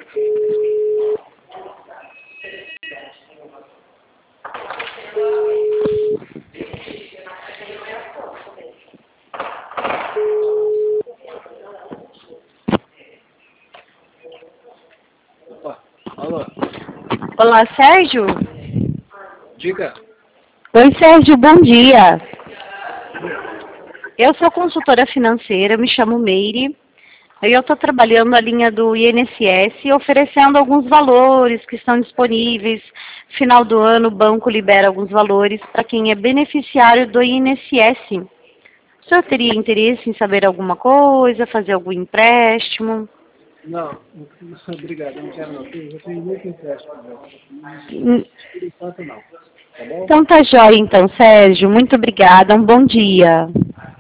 Opa, alô? Olá, Sérgio. Diga. Oi, Sérgio, bom dia. Eu sou consultora financeira, me chamo Meire. Eu estou trabalhando a linha do INSS, oferecendo alguns valores que estão disponíveis. Final do ano, o banco libera alguns valores para quem é beneficiário do INSS. O senhor teria interesse em saber alguma coisa, fazer algum empréstimo? Não, obrigado, eu não quero não. Eu já tenho muito empréstimo. Hum, Por enquanto não, tá bom? Então tá jóia então, Sérgio. Muito obrigada, um bom dia.